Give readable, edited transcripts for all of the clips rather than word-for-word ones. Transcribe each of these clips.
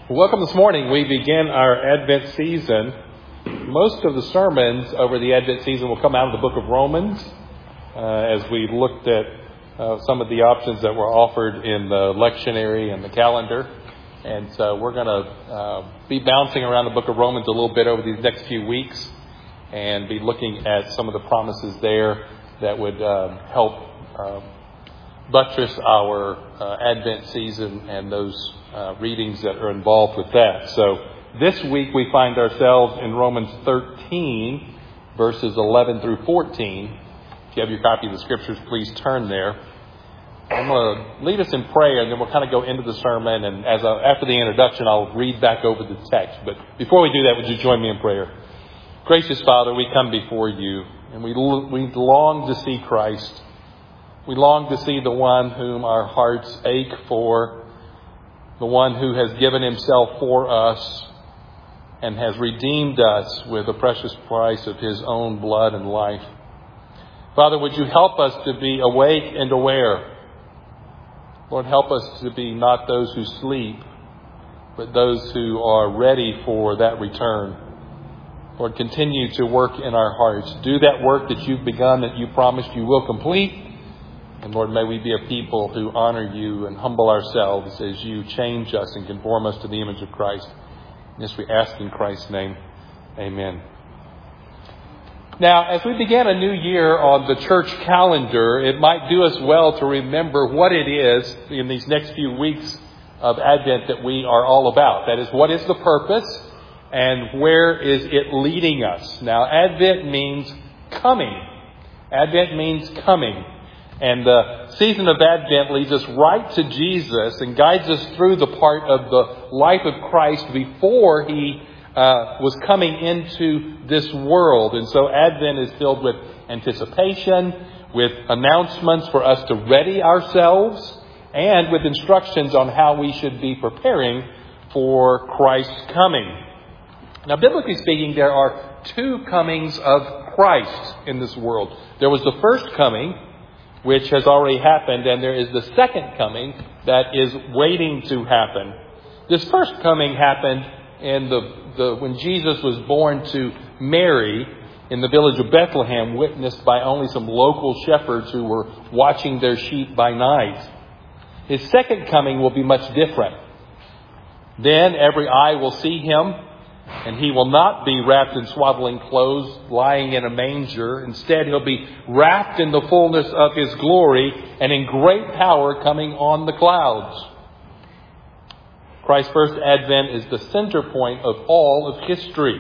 Welcome this morning. We begin our Advent season. Most of the sermons over the Advent season will come out of the book of Romans as we looked at some of the options that were offered in the lectionary and the calendar. And so we're going to be bouncing around the book of Romans a little bit over these next few weeks and be looking at some of the promises there that would help buttress our Advent season and those readings that are involved with that. So this week we find ourselves in Romans 13, verses 11 through 14. If you have your copy of the scriptures, please turn there. I'm going to lead us in prayer, and then we'll kind of go into the sermon. And after the introduction, I'll read back over the text. But before we do that, would you join me in prayer? Gracious Father, we come before you, and we long to see Christ. We long to see the one whom our hearts ache for, the one who has given himself for us and has redeemed us with the precious price of his own blood and life. Father, would you help us to be awake and aware? Lord, help us to be not those who sleep, but those who are ready for that return. Lord, continue to work in our hearts. Do that work that you've begun, that you promised you will complete. And Lord, may we be a people who honor you and humble ourselves as you change us and conform us to the image of Christ. And this we ask in Christ's name. Amen. Now, as we begin a new year on the church calendar, it might do us well to remember what it is in these next few weeks of Advent that we are all about. That is, what is the purpose and where is it leading us? Now, Advent means coming. Advent means coming. And the season of Advent leads us right to Jesus and guides us through the part of the life of Christ before he was coming into this world. And so Advent is filled with anticipation, with announcements for us to ready ourselves, and with instructions on how we should be preparing for Christ's coming. Now, biblically speaking, there are two comings of Christ in this world. There was the first coming, which has already happened, and there is the second coming that is waiting to happen. This first coming happened in when Jesus was born to Mary in the village of Bethlehem, witnessed by only some local shepherds who were watching their sheep by night. His second coming will be much different. Then every eye will see him, and he will not be wrapped in swaddling clothes, lying in a manger. Instead, he'll be wrapped in the fullness of his glory and in great power coming on the clouds. Christ's first advent is the center point of all of history.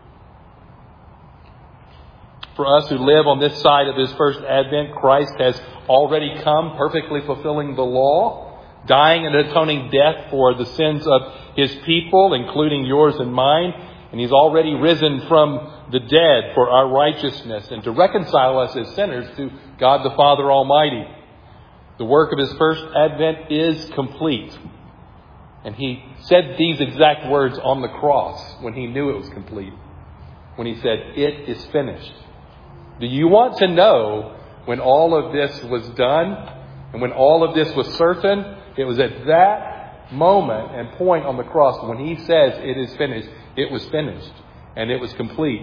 For us who live on this side of his first advent, Christ has already come, perfectly fulfilling the law, dying an atoning death for the sins of his people, including yours and mine. And he's already risen from the dead for our righteousness and to reconcile us as sinners to God the Father Almighty. The work of his first advent is complete. And he said these exact words on the cross when he knew it was complete. When he said, "It is finished." Do you want to know when all of this was done and when all of this was certain? It was at that moment and point on the cross when he says it is finished. It was finished and it was complete.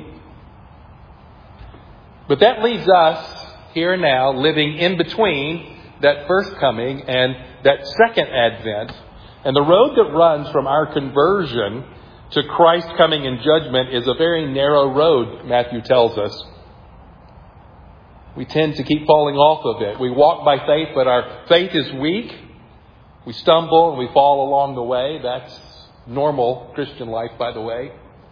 But that leaves us here and now living in between that first coming and that second advent. And the road that runs from our conversion to Christ coming in judgment is a very narrow road, Matthew tells us. We tend to keep falling off of it. We walk by faith, but our faith is weak. We stumble and we fall along the way. That's normal Christian life, by the way.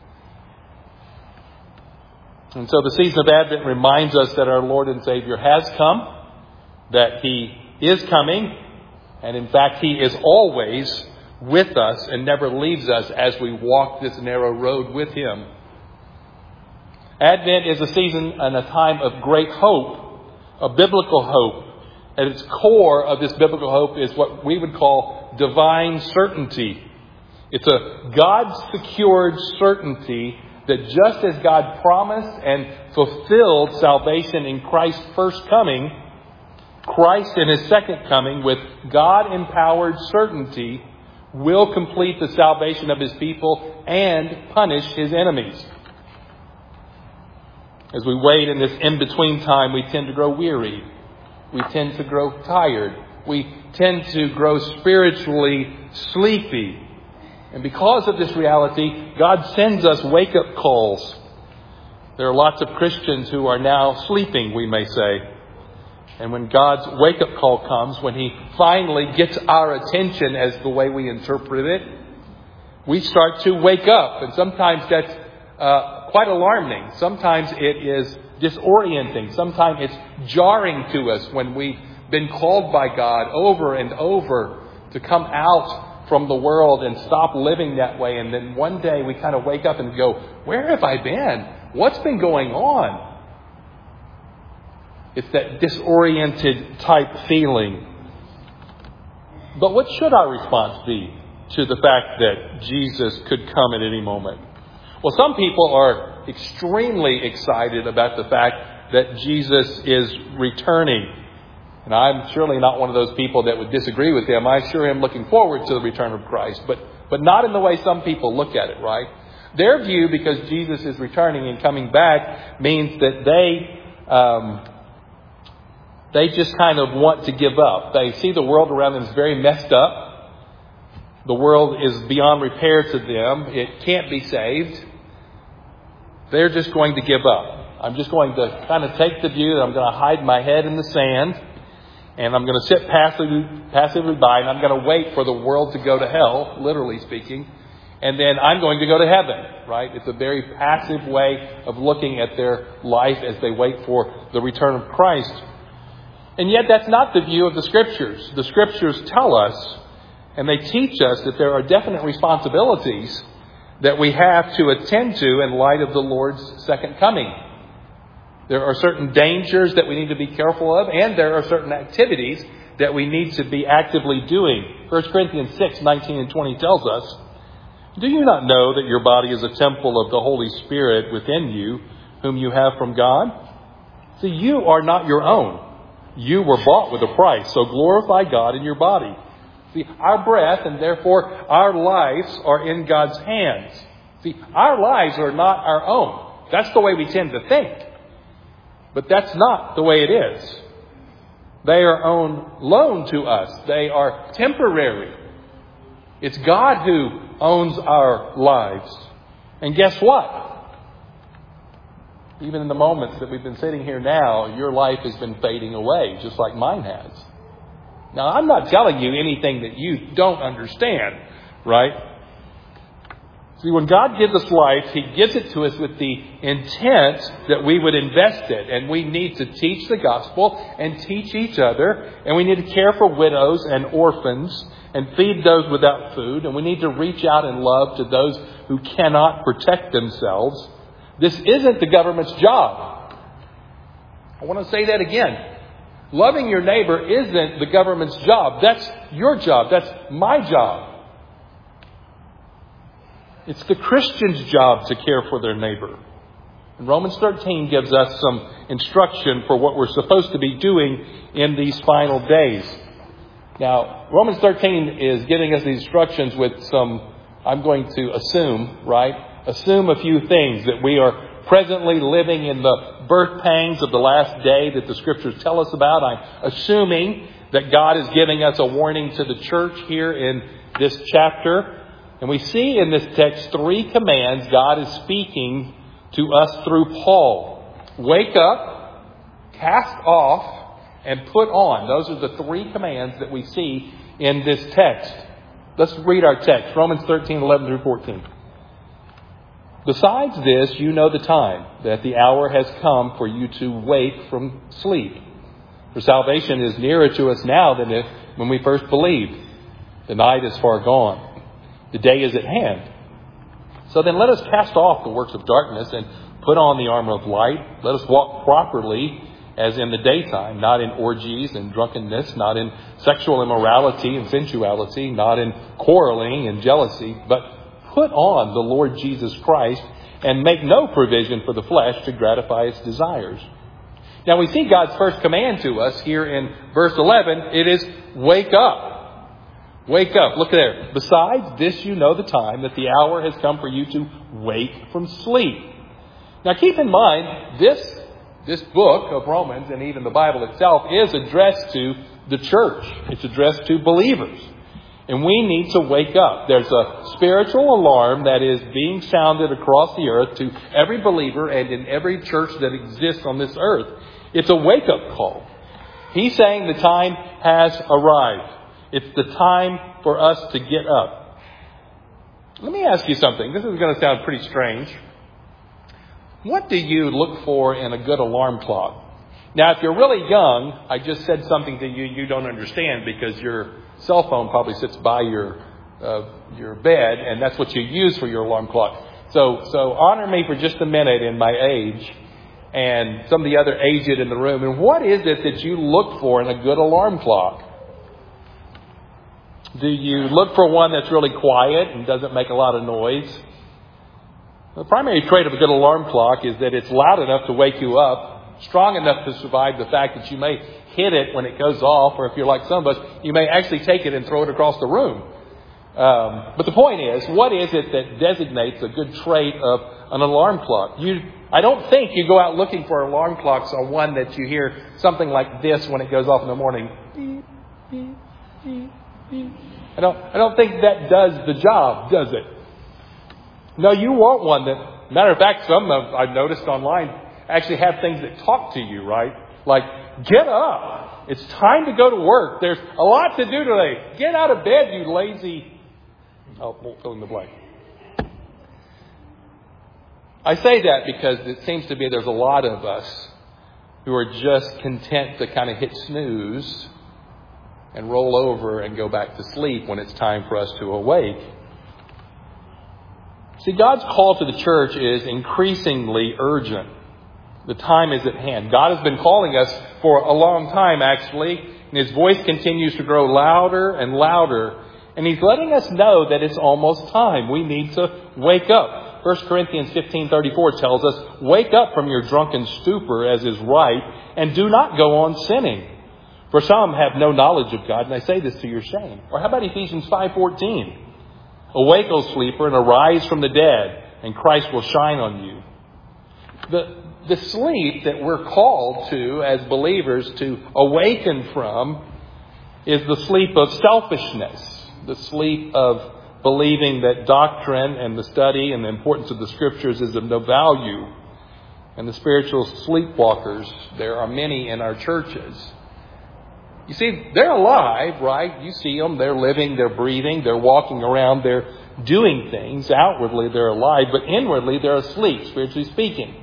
And so the season of Advent reminds us that our Lord and Savior has come, that he is coming, and in fact, he is always with us and never leaves us as we walk this narrow road with him. Advent is a season and a time of great hope, a biblical hope. At its core of this biblical hope is what we would call divine certainty. It's a God-secured certainty that just as God promised and fulfilled salvation in Christ's first coming, Christ in his second coming, with God-empowered certainty, will complete the salvation of His people, and punish His enemies. As we wait in this in-between time, we tend to grow weary. We tend to grow tired. We tend to grow spiritually sleepy. And because of this reality, God sends us wake-up calls. There are lots of Christians who are now sleeping, we may say. And when God's wake-up call comes, when He finally gets our attention as the way we interpret it, we start to wake up. And sometimes that's quite alarming. Sometimes it is disorienting. Sometimes it's jarring to us when we've been called by God over and over to come out from the world and stop living that way. And then one day we kind of wake up and go, where have I been? What's been going on? It's that disoriented type feeling. But what should our response be to the fact that Jesus could come at any moment? Well, some people are extremely excited about the fact that Jesus is returning. And I'm surely not one of those people that would disagree with him. I sure am looking forward to the return of Christ, but not in the way some people look at it, right? Their view, because Jesus is returning and coming back, means that they just kind of want to give up. They see the world around them is very messed up. The world is beyond repair to them. It can't be saved. They're just going to give up. I'm just going to kind of take the view that I'm going to hide my head in the sand. And I'm going to sit passively by, and I'm going to wait for the world to go to hell, literally speaking. And then I'm going to go to heaven, right? It's a very passive way of looking at their life as they wait for the return of Christ. And yet that's not the view of the Scriptures. The Scriptures tell us, and they teach us, that there are definite responsibilities that we have to attend to in light of the Lord's second coming. There are certain dangers that we need to be careful of, and there are certain activities that we need to be actively doing. 1 Corinthians 6:19 and 20 tells us, "Do you not know that your body is a temple of the Holy Spirit within you, whom you have from God? See, you are not your own. You were bought with a price, so glorify God in your body." See, our breath and therefore our lives are in God's hands. See, our lives are not our own. That's the way we tend to think. But that's not the way it is. They are on loan to us. They are temporary. It's God who owns our lives. And guess what? Even in the moments that we've been sitting here now, your life has been fading away, just like mine has. Now, I'm not telling you anything that you don't understand, right? See, when God gives us life, He gives it to us with the intent that we would invest it. And we need to teach the gospel and teach each other. And we need to care for widows and orphans and feed those without food. And we need to reach out in love to those who cannot protect themselves. This isn't the government's job. I want to say that again. Loving your neighbor isn't the government's job. That's your job. That's my job. It's the Christian's job to care for their neighbor. And Romans 13 gives us some instruction for what we're supposed to be doing in these final days. Now, Romans 13 is giving us these instructions with some, I'm going to assume, right? Assume a few things, that we are presently living in the birth pangs of the last day that the Scriptures tell us about. I'm assuming that God is giving us a warning to the church here in this chapter. And we see in this text 3 commands God is speaking to us through Paul. Wake up, cast off, and put on. Those are the 3 commands that we see in this text. Let's read our text. Romans 13:11 through 14. "Besides this, you know the time, that the hour has come for you to wake from sleep. For salvation is nearer to us now than when we first believed. The night is far gone. The day is at hand. So then let us cast off the works of darkness and put on the armor of light. Let us walk properly as in the daytime, not in orgies and drunkenness, not in sexual immorality and sensuality, not in quarreling and jealousy, but put on the Lord Jesus Christ and make no provision for the flesh to gratify its desires." Now we see God's first command to us here in verse 11. It is wake up. Wake up. Look there. Besides this, you know the time, that the hour has come for you to wake from sleep. Now keep in mind, this book of Romans and even the Bible itself is addressed to the church. It's addressed to believers. And we need to wake up. There's a spiritual alarm that is being sounded across the earth to every believer and in every church that exists on this earth. It's a wake-up call. He's saying the time has arrived. It's the time for us to get up. Let me ask you something. This is going to sound pretty strange. What do you look for in a good alarm clock? Now, if you're really young, I just said something to you you don't understand because your cell phone probably sits by your bed, and that's what you use for your alarm clock. So honor me for just a minute in my age and some of the other aged in the room. And what is it that you look for in a good alarm clock? Do you look for one that's really quiet and doesn't make a lot of noise? The primary trait of a good alarm clock is that it's loud enough to wake you up, strong enough to survive the fact that you may hit it when it goes off, or if you're like some of us, you may actually take it and throw it across the room. But the point is, what is it that designates a good trait of an alarm clock? I don't think you go out looking for alarm clocks on one that you hear something like this when it goes off in the morning. Beep, beep, beep, beep. I don't think that does the job, does it? No, you want one that, matter of fact, some of I've noticed online actually have things that talk to you, right? Like, get up. It's time to go to work. There's a lot to do today. Get out of bed, you lazy. Oh, won't fill in the blank. I say that because it seems to be there's a lot of us who are just content to kind of hit snooze and roll over and go back to sleep when it's time for us to awake. See, God's call to the church is increasingly urgent. The time is at hand. God has been calling us for a long time, actually, and His voice continues to grow louder and louder. And He's letting us know that it's almost time. We need to wake up. 1 Corinthians 15:34 tells us, wake up from your drunken stupor as is right, and do not go on sinning. For some have no knowledge of God, and I say this to your shame. Or how about Ephesians 5:14? Awake, O sleeper, and arise from the dead, and Christ will shine on you. The sleep that we're called to as believers to awaken from is the sleep of selfishness, the sleep of believing that doctrine and the study and the importance of the Scriptures is of no value. And the spiritual sleepwalkers, there are many in our churches. You see, they're alive, right? You see them. They're living, they're breathing, they're walking around, they're doing things. Outwardly, they're alive, but inwardly, they're asleep, spiritually speaking.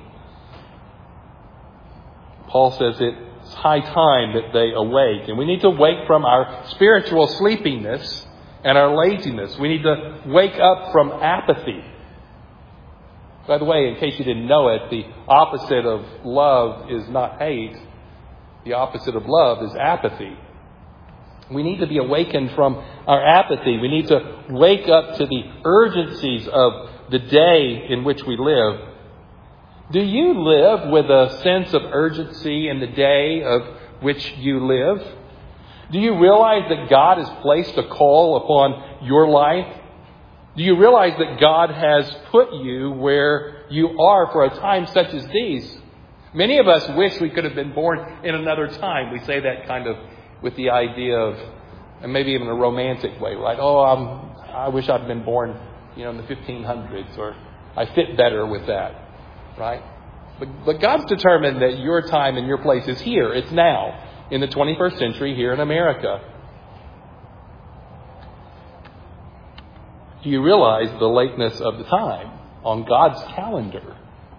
Paul says it's high time that they awake. And we need to wake from our spiritual sleepiness and our laziness. We need to wake up from apathy. By the way, in case you didn't know it, the opposite of love is not hate. The opposite of love is apathy. We need to be awakened from our apathy. We need to wake up to the urgencies of the day in which we live. Do you live with a sense of urgency in the day of which you live? Do you realize that God has placed a call upon your life? Do you realize that God has put you where you are for a time such as these? Many of us wish we could have been born in another time. We say that kind of with the idea of, and maybe even a romantic way, right? I wish I'd been born, in the 1500s, or I fit better with that, right? But God's determined that your time and your place is here. It's now, in the 21st century, here in America. Do you realize the lateness of the time on God's calendar?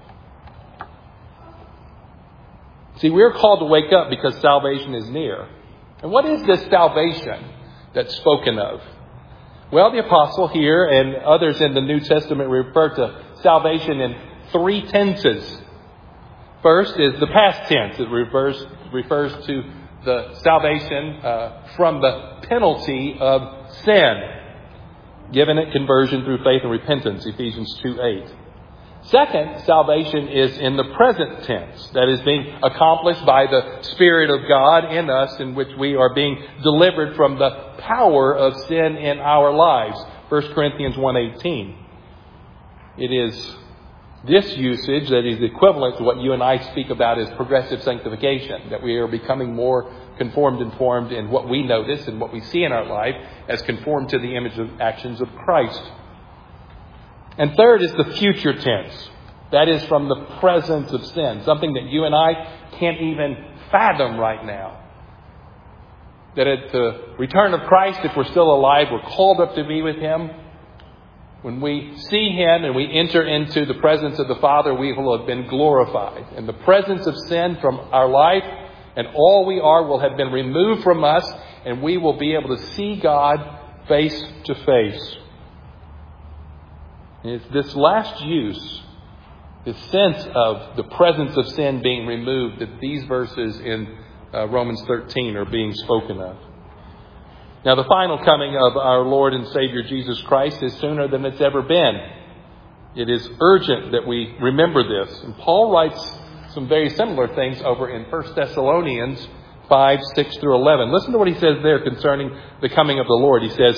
See, we're called to wake up because salvation is near. And what is this salvation that's spoken of? Well, the apostle here and others in the New Testament refer to salvation in three tenses. First is the past tense. It refers to the salvation from the penalty of sin, given at conversion through faith and repentance, Ephesians 2:8. Second, salvation is in the present tense. That is being accomplished by the Spirit of God in us, in which we are being delivered from the power of sin in our lives. 1 Corinthians 1:18. It is this usage that is equivalent to what you and I speak about as progressive sanctification, that we are becoming more conformed and formed in what we notice and what we see in our life as conformed to the image of actions of Christ. And third is the future tense. That is from the presence of sin, something that you and I can't even fathom right now. That at the return of Christ, if we're still alive, we're called up to be with Him. When we see Him and we enter into the presence of the Father, we will have been glorified. And the presence of sin from our life and all we are will have been removed from us, and we will be able to see God face to face. And it's this last use, this sense of the presence of sin being removed, that these verses in Romans 13 are being spoken of. Now, the final coming of our Lord and Savior Jesus Christ is sooner than it's ever been. It is urgent that we remember this. And Paul writes some very similar things over in 1 Thessalonians 5, 6 through 11. Listen to what he says there concerning the coming of the Lord. He says,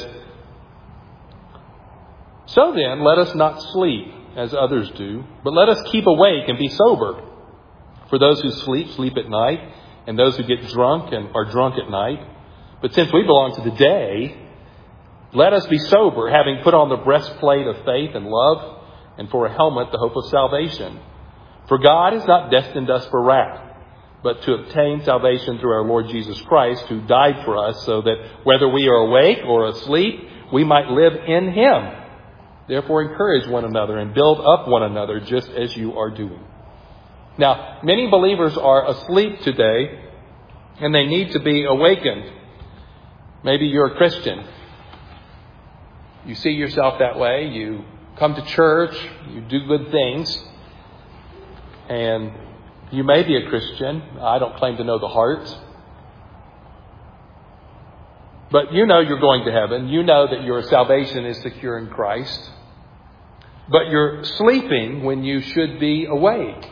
"So then, let us not sleep as others do, but let us keep awake and be sober. For those who sleep, sleep at night, and those who get drunk and are drunk at night. But since we belong to the day, let us be sober, having put on the breastplate of faith and love, and for a helmet the hope of salvation. For God has not destined us for wrath, but to obtain salvation through our Lord Jesus Christ, who died for us, so that whether we are awake or asleep, we might live in Him. Therefore encourage one another and build up one another, just as you are doing." Now, many believers are asleep today, and they need to be awakened. Maybe you're a Christian. You see yourself that way. You come to church. You do good things. And you may be a Christian. I don't claim to know the heart. But you know you're going to heaven. You know that your salvation is secure in Christ. But you're sleeping when you should be awake.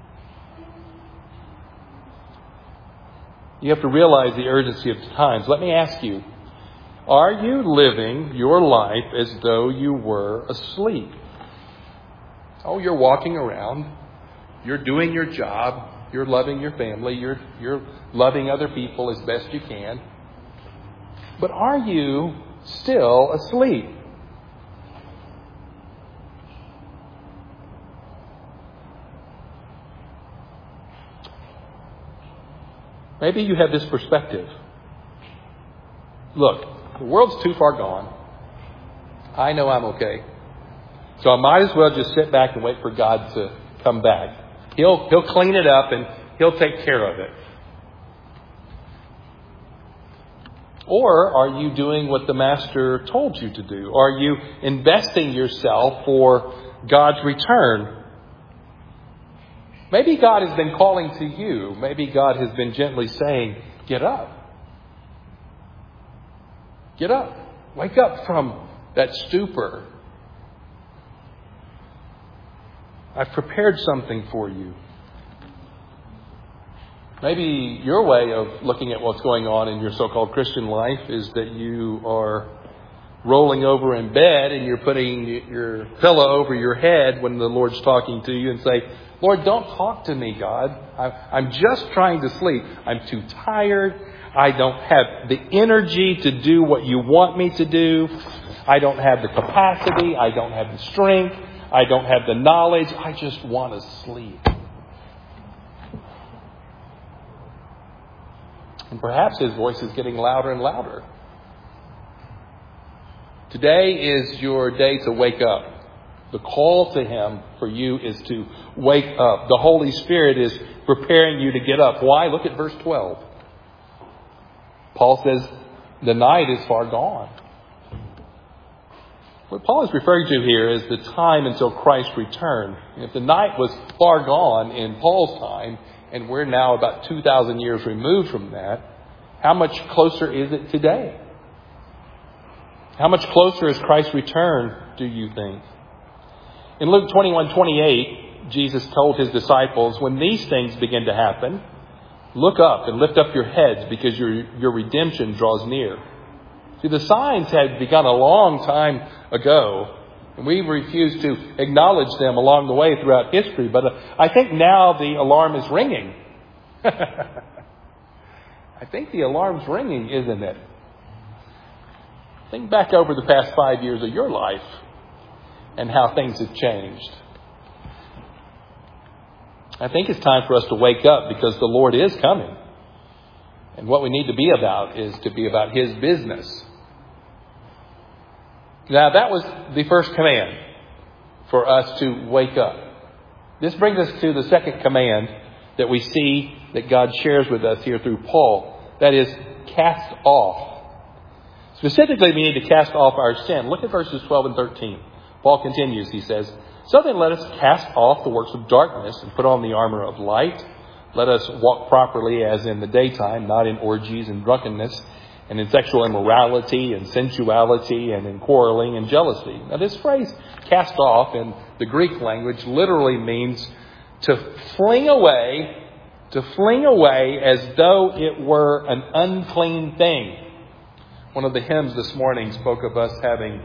You have to realize the urgency of the times. Let me ask you, are you living your life as though you were asleep? Oh, you're walking around. You're doing your job. You're loving your family. You're loving other people as best you can. But are you still asleep? Maybe you have this perspective. Look, the world's too far gone. I know I'm okay. So I might as well just sit back and wait for God to come back. He'll clean it up and He'll take care of it. Or are you doing what the Master told you to do? Are you investing yourself for God's return? Maybe God has been calling to you. Maybe God has been gently saying, get up. Get up. Wake up from that stupor. I've prepared something for you. Maybe your way of looking at what's going on in your so-called Christian life is that you are rolling over in bed and you're putting your pillow over your head when the Lord's talking to you and say, Lord, don't talk to me, God. I'm just trying to sleep. I'm too tired. I don't have the energy to do what you want me to do. I don't have the capacity. I don't have the strength. I don't have the knowledge. I just want to sleep. And perhaps His voice is getting louder and louder. Today is your day to wake up. The call to Him for you is to wake up. The Holy Spirit is preparing you to get up. Why? Look at verse 12. Paul says, the night is far gone. What Paul is referring to here is the time until Christ's return. If the night was far gone in Paul's time, and we're now about 2,000 years removed from that, how much closer is it today? How much closer is Christ's return, do you think? In Luke 21:28, Jesus told his disciples, when these things begin to happen, look up and lift up your heads because your redemption draws near. See, the signs had begun a long time ago, and we refuse to acknowledge them along the way throughout history. But I think now the alarm is ringing. I think the alarm's ringing, isn't it? Think back over the past 5 years of your life and how things have changed. I think it's time for us to wake up because the Lord is coming. And what we need to be about is to be about His business. Now, that was the first command for us to wake up. This brings us to the second command that we see that God shares with us here through Paul. That is, cast off. Specifically, we need to cast off our sin. Look at verses 12 and 13. Paul continues, he says, so then let us cast off the works of darkness and put on the armor of light. Let us walk properly as in the daytime, not in orgies and drunkenness, and in sexual immorality and sensuality and in quarreling and jealousy. Now this phrase, cast off, in the Greek language literally means to fling away as though it were an unclean thing. One of the hymns this morning spoke of us having,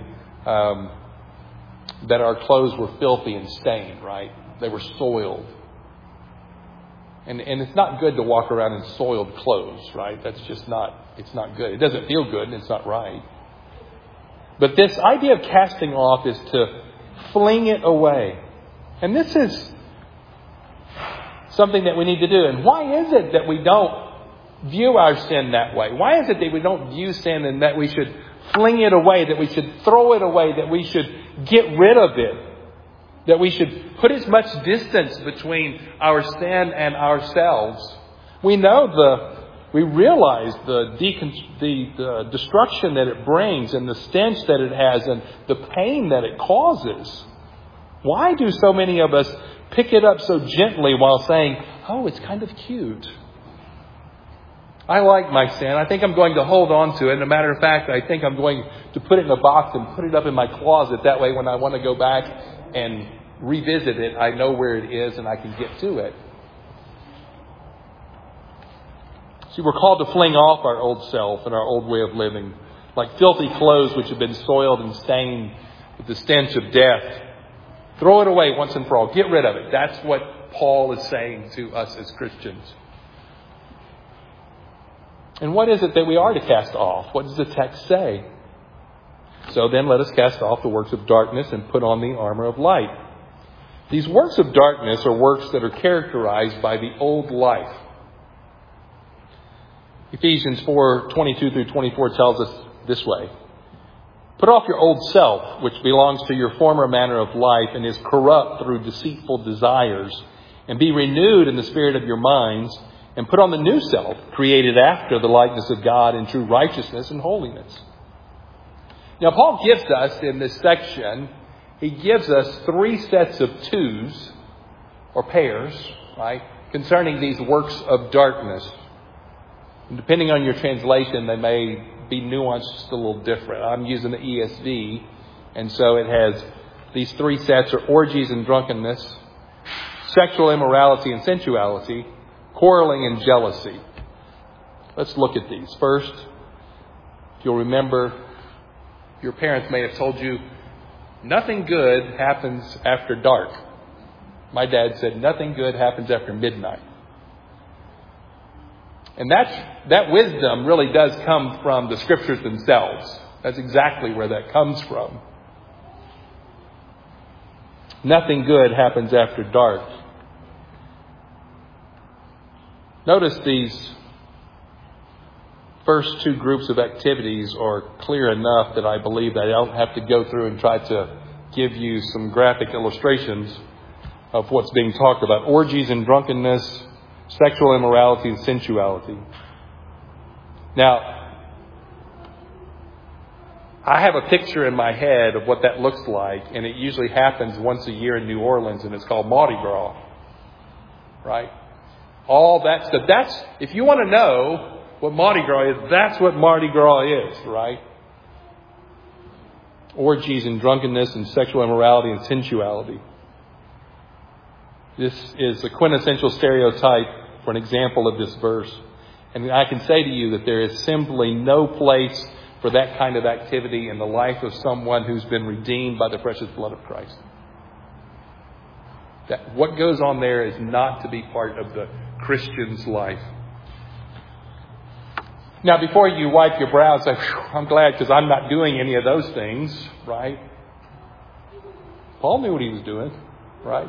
that our clothes were filthy and stained, right? They were soiled. And it's not good to walk around in soiled clothes, right? That's just it's not good. It doesn't feel good and it's not right. But this idea of casting off is to fling it away. And this is something that we need to do. And why is it that we don't view our sin that way? Why is it that we don't view sin and that we should fling it away, that we should throw it away, that we should get rid of it, that we should put as much distance between our sin and ourselves? We realize the destruction that it brings and the stench that it has and the pain that it causes. Why do so many of us pick it up so gently while saying, oh, it's kind of cute? I like my sin. I think I'm going to hold on to it. And as a matter of fact, I think I'm going to put it in a box and put it up in my closet. That way, when I want to go back and revisit it, I know where it is and I can get to it. See, we're called to fling off our old self and our old way of living, like filthy clothes which have been soiled and stained with the stench of death. Throw it away once and for all. Get rid of it. That's what Paul is saying to us as Christians. And what is it that we are to cast off? What does the text say? So then let us cast off the works of darkness and put on the armor of light. These works of darkness are works that are characterized by the old life. Ephesians 4:22 through 24 tells us this way. Put off your old self, which belongs to your former manner of life and is corrupt through deceitful desires, and be renewed in the spirit of your minds, and put on the new self, created after the likeness of God in true righteousness and holiness. Now, Paul gives us in this section, he gives us 3 sets of twos, or pairs, right, concerning these works of darkness. And depending on your translation, they may be nuanced just a little different. I'm using the ESV, and so it has these 3 sets are orgies and drunkenness, sexual immorality and sensuality, quarreling and jealousy. Let's look at these. First, if you'll remember, your parents may have told you, nothing good happens after dark. My dad said, nothing good happens after midnight. And that wisdom really does come from the Scriptures themselves. That's exactly where that comes from. Nothing good happens after dark. Notice these first 2 groups of activities are clear enough that I believe that I don't have to go through and try to give you some graphic illustrations of what's being talked about. Orgies and drunkenness, sexual immorality and sensuality. Now, I have a picture in my head of what that looks like, and it usually happens once a year in New Orleans, and it's called Mardi Gras. Right? All that stuff. If you want to know what Mardi Gras is, that's what Mardi Gras is, right? orgies and drunkenness and sexual immorality and sensuality. This is the quintessential stereotype for an example of this verse. And I can say to you that there is simply no place for that kind of activity in the life of someone who's been redeemed by the precious blood of Christ. That what goes on there is not to be part of the Christian's life. Now, before you wipe your brow and say, I'm glad because I'm not doing any of those things, right? Paul knew what he was doing, right?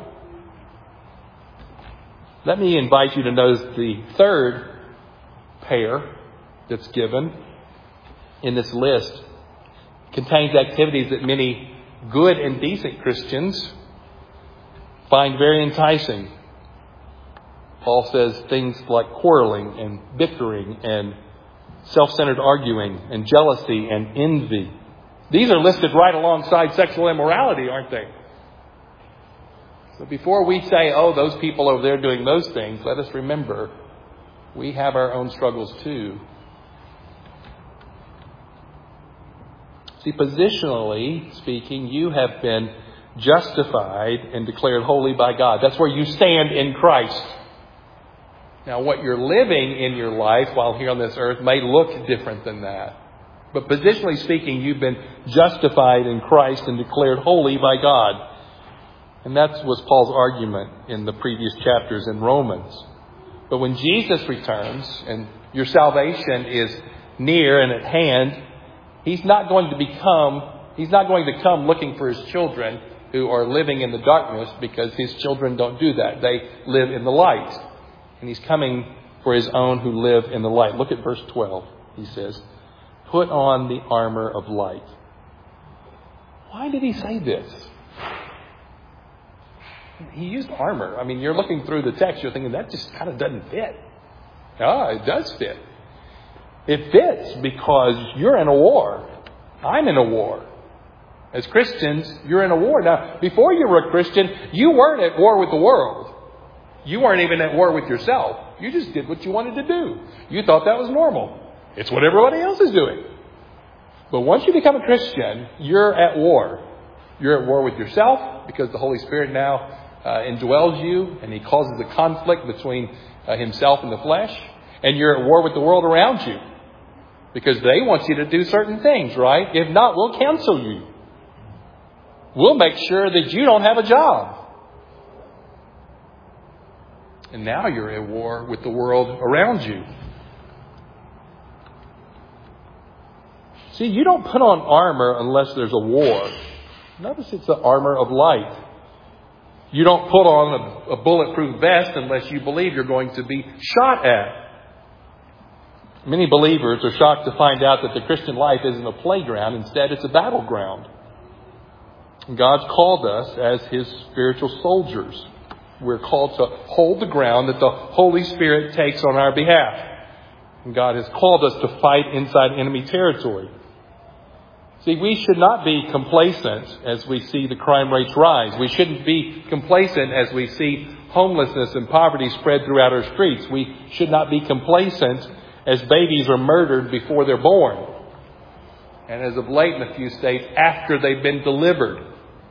Let me invite you to notice the third pair that's given in this list. It contains activities that many good and decent Christians find very enticing. Paul says things like quarreling and bickering and self-centered arguing and jealousy and envy. These are listed right alongside sexual immorality, aren't they? So before we say, oh, those people over there doing those things, let us remember we have our own struggles too. See, positionally speaking, you have been justified and declared holy by God. That's where you stand in Christ. Now, what you're living in your life while here on this earth may look different than that. But positionally speaking, you've been justified in Christ and declared holy by God. And that was Paul's argument in the previous chapters in Romans. But when Jesus returns and your salvation is near and at hand, He's not going to come looking for His children who are living in the darkness, because His children don't do that. They live in the light. And He's coming for His own who live in the light. Look at verse 12. He says, put on the armor of light. Why did He say this? He used armor. I mean, you're looking through the text, you're thinking that just kind of doesn't fit. It does fit. It fits because you're in a war. I'm in a war. As Christians, you're in a war. Now, before you were a Christian, you weren't at war with the world. You weren't even at war with yourself. You just did what you wanted to do. You thought that was normal. It's what everybody else is doing. But once you become a Christian, you're at war. You're at war with yourself because the Holy Spirit now indwells you, and He causes a conflict between Himself and the flesh. And you're at war with the world around you because they want you to do certain things, right? If not, we'll cancel you. We'll make sure that you don't have a job. And now you're at war with the world around you. See, you don't put on armor unless there's a war. Notice it's the armor of light. You don't put on a bulletproof vest unless you believe you're going to be shot at. Many believers are shocked to find out that the Christian life isn't a playground. Instead, it's a battleground. God's called us as His spiritual soldiers. We're called to hold the ground that the Holy Spirit takes on our behalf. And God has called us to fight inside enemy territory. See, we should not be complacent as we see the crime rates rise. We shouldn't be complacent as we see homelessness and poverty spread throughout our streets. We should not be complacent as babies are murdered before they're born. And as of late in a few states, after they've been delivered.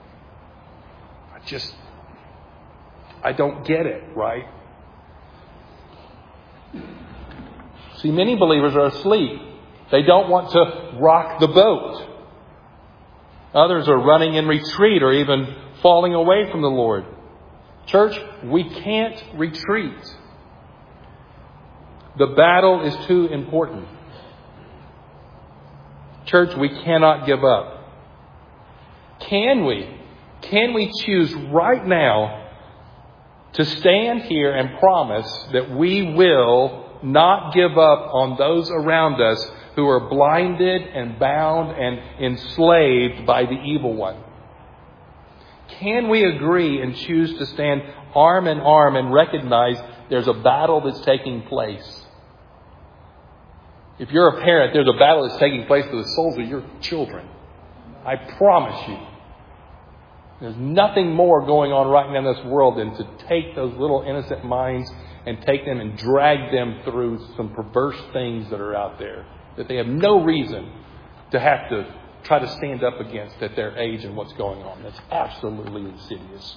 I don't get it, right? See, many believers are asleep. They don't want to rock the boat. Others are running in retreat or even falling away from the Lord. Church, we can't retreat. The battle is too important. Church, we cannot give up. Can we? Can we choose right now to stand here and promise that we will not give up on those around us who are blinded and bound and enslaved by the evil one? Can we agree and choose to stand arm in arm and recognize there's a battle that's taking place? If you're a parent, there's a battle that's taking place for the souls of your children. I promise you. There's nothing more going on right now in this world than to take those little innocent minds and take them and drag them through some perverse things that are out there that they have no reason to have to try to stand up against at their age and what's going on. That's absolutely insidious.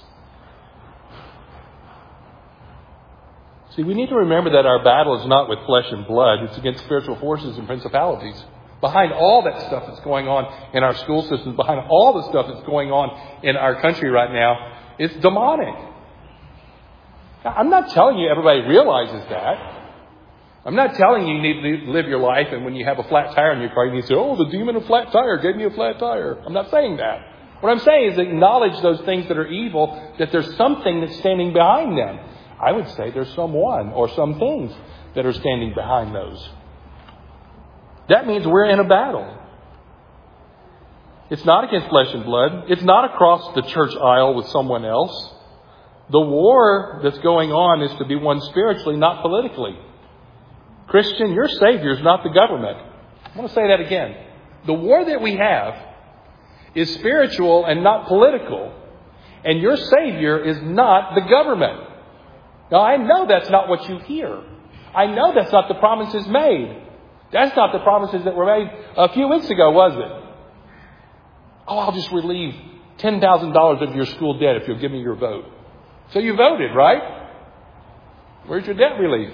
See, we need to remember that our battle is not with flesh and blood. It's against spiritual forces and principalities. Behind all that stuff that's going on in our school systems, behind all the stuff that's going on in our country right now, it's demonic. I'm not telling you everybody realizes that. I'm not telling you need to live your life and when you have a flat tire in your car, you need to say, oh, the demon of flat tire gave me a flat tire. I'm not saying that. What I'm saying is acknowledge those things that are evil, that there's something that's standing behind them. I would say there's someone or some things that are standing behind those. That means we're in a battle. It's not against flesh and blood. It's not across the church aisle with someone else. The war that's going on is to be won spiritually, not politically. Christian, your Savior is not the government. I want to say that again. The war that we have is spiritual and not political. And your Savior is not the government. Now, I know that's not what you hear. I know that's not the promises made. That's not the promises that were made a few weeks ago, was it? Oh, I'll just relieve $10,000 of your school debt if you'll give me your vote. So you voted, right? Where's your debt relief?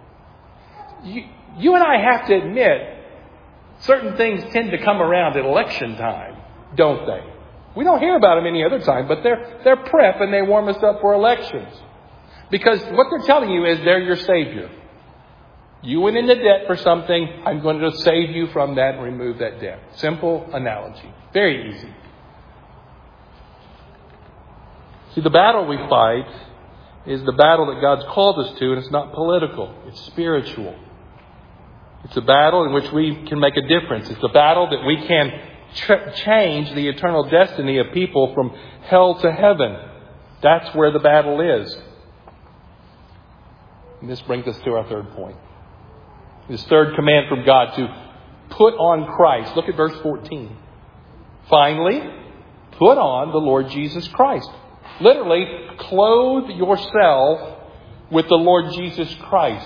You and I have to admit, certain things tend to come around at election time, don't they? We don't hear about them any other time, but they're prep and they warm us up for elections. Because what they're telling you is they're your Savior. You went into debt for something. I'm going to save you from that and remove that debt. Simple analogy. Very easy. See, the battle we fight is the battle that God's called us to, and it's not political. It's spiritual. It's a battle in which we can make a difference. It's a battle that we can change the eternal destiny of people from hell to heaven. That's where the battle is. And this brings us to our third point. This third command from God to put on Christ. Look at verse 14. Finally, put on the Lord Jesus Christ. Literally, clothe yourself with the Lord Jesus Christ.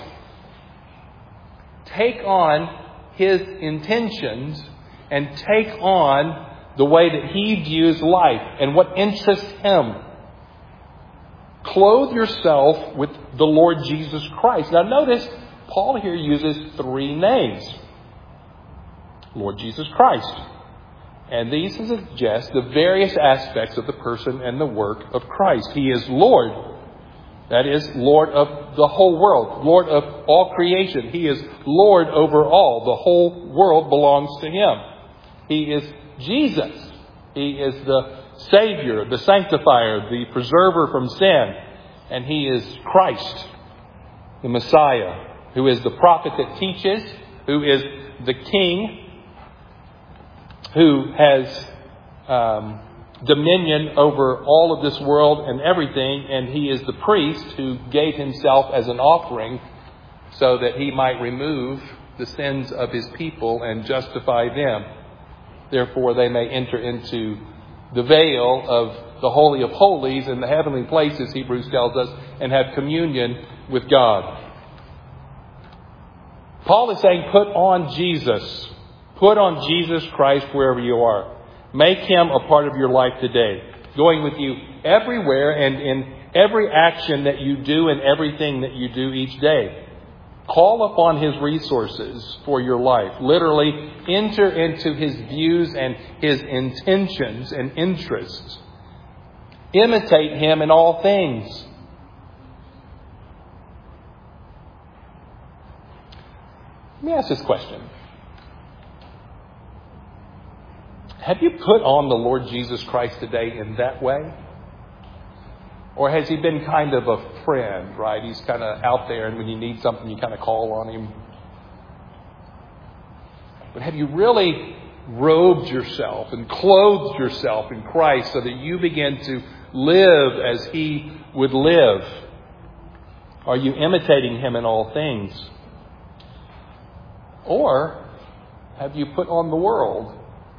Take on His intentions and take on the way that He views life and what interests Him. Clothe yourself with the Lord Jesus Christ. Now notice, Paul here uses three names. Lord Jesus Christ. And these suggest the various aspects of the person and the work of Christ. He is Lord. That is, Lord of the whole world. Lord of all creation. He is Lord over all. The whole world belongs to Him. He is Jesus. He is the Savior, the Sanctifier, the Preserver from sin. And He is Christ, the Messiah, who is the prophet that teaches, who is the King, who has dominion over all of this world and everything, and He is the priest who gave Himself as an offering so that He might remove the sins of His people and justify them. Therefore, they may enter into the veil of the Holy of Holies in the heavenly places, Hebrews tells us, and have communion with God. Paul is saying, put on Jesus. Put on Jesus Christ wherever you are. Make Him a part of your life today. Going with you everywhere and in every action that you do and everything that you do each day. Call upon His resources for your life. Literally, enter into His views and His intentions and interests. Imitate Him in all things. Let me ask this question. Have you put on the Lord Jesus Christ today in that way? Or has He been kind of a friend, right? He's kind of out there, and when you need something, you kind of call on Him. But have you really robed yourself and clothed yourself in Christ so that you begin to live as He would live? Are you imitating Him in all things? Or have you put on the world?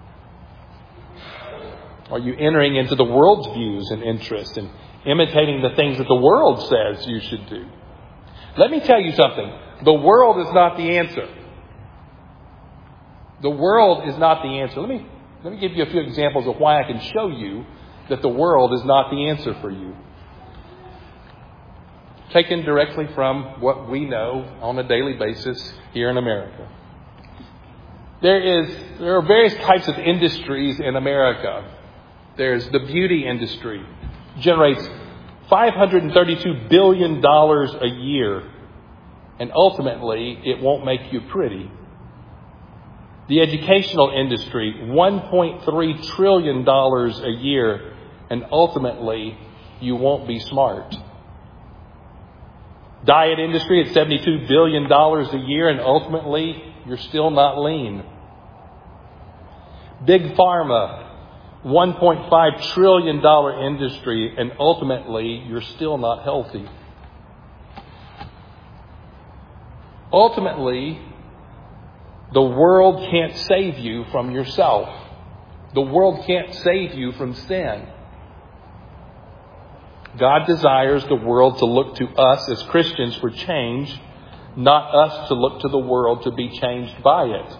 Are you entering into the world's views and interests and imitating the things that the world says you should do? Let me tell you something. The world is not the answer. The world is not the answer. Let me Let me give you a few examples of why I can show you that the world is not the answer for you. Taken directly from what we know on a daily basis here in America. There are various types of industries in America. There's the beauty industry. Generates $532 billion a year. And ultimately, it won't make you pretty. The educational industry, $1.3 trillion a year. And ultimately, you won't be smart. Diet industry at $72 billion a year, and ultimately, you're still not lean. Big Pharma, $1.5 trillion industry, and ultimately, you're still not healthy. Ultimately, the world can't save you from yourself. The world can't save you from sin. God desires the world to look to us as Christians for change, not us to look to the world to be changed by it.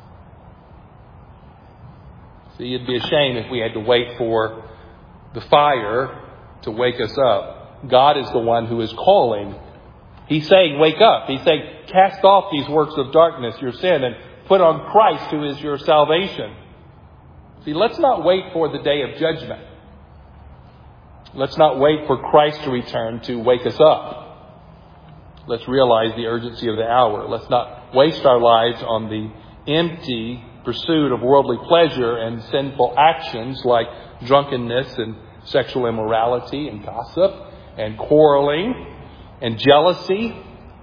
See, it'd be a shame if we had to wait for the fire to wake us up. God is the one who is calling. He's saying, wake up. He's saying, cast off these works of darkness, your sin, and put on Christ, who is your salvation. See, let's not wait for the day of judgment. Let's not wait for Christ to return to wake us up. Let's realize the urgency of the hour. Let's not waste our lives on the empty pursuit of worldly pleasure and sinful actions like drunkenness and sexual immorality and gossip and quarreling and jealousy.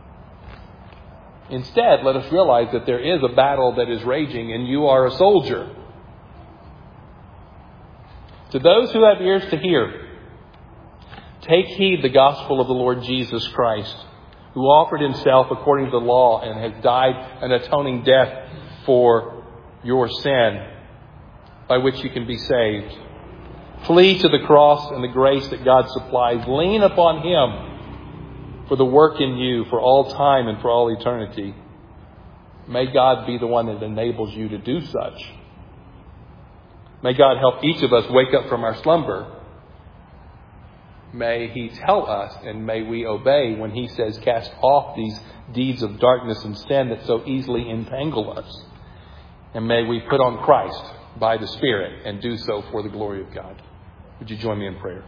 Instead, let us realize that there is a battle that is raging and you are a soldier. To those who have ears to hear, take heed the gospel of the Lord Jesus Christ, who offered himself according to the law and has died an atoning death for your sin, by which you can be saved. Flee to the cross and the grace that God supplies. Lean upon him for the work in you for all time and for all eternity. May God be the one that enables you to do such. May God help each of us wake up from our slumber. May he tell us and may we obey when he says, cast off these deeds of darkness and sin that so easily entangle us. And may we put on Christ by the Spirit and do so for the glory of God. Would you join me in prayer?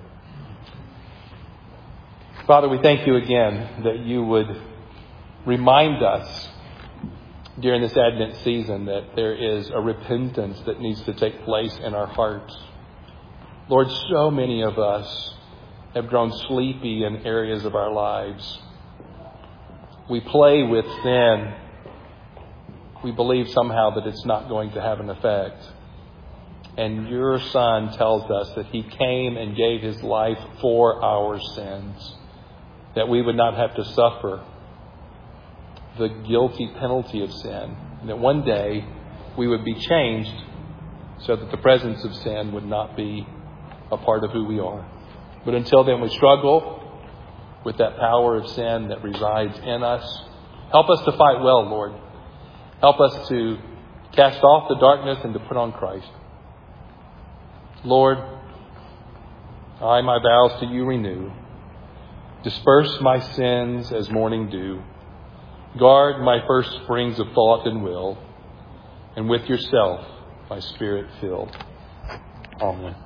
Father, we thank you again that you would remind us during this Advent season that there is a repentance that needs to take place in our hearts. Lord, so many of us have grown sleepy in areas of our lives. We play with sin. We believe somehow that it's not going to have an effect. And your Son tells us that he came and gave his life for our sins, that we would not have to suffer the guilty penalty of sin, and that one day we would be changed so that the presence of sin would not be a part of who we are. But until then, we struggle with that power of sin that resides in us. Help us to fight well, Lord. Help us to cast off the darkness and to put on Christ. Lord, I my vows to you renew. Disperse my sins as morning dew. Guard my first springs of thought and will. And with yourself, my spirit fill. Amen.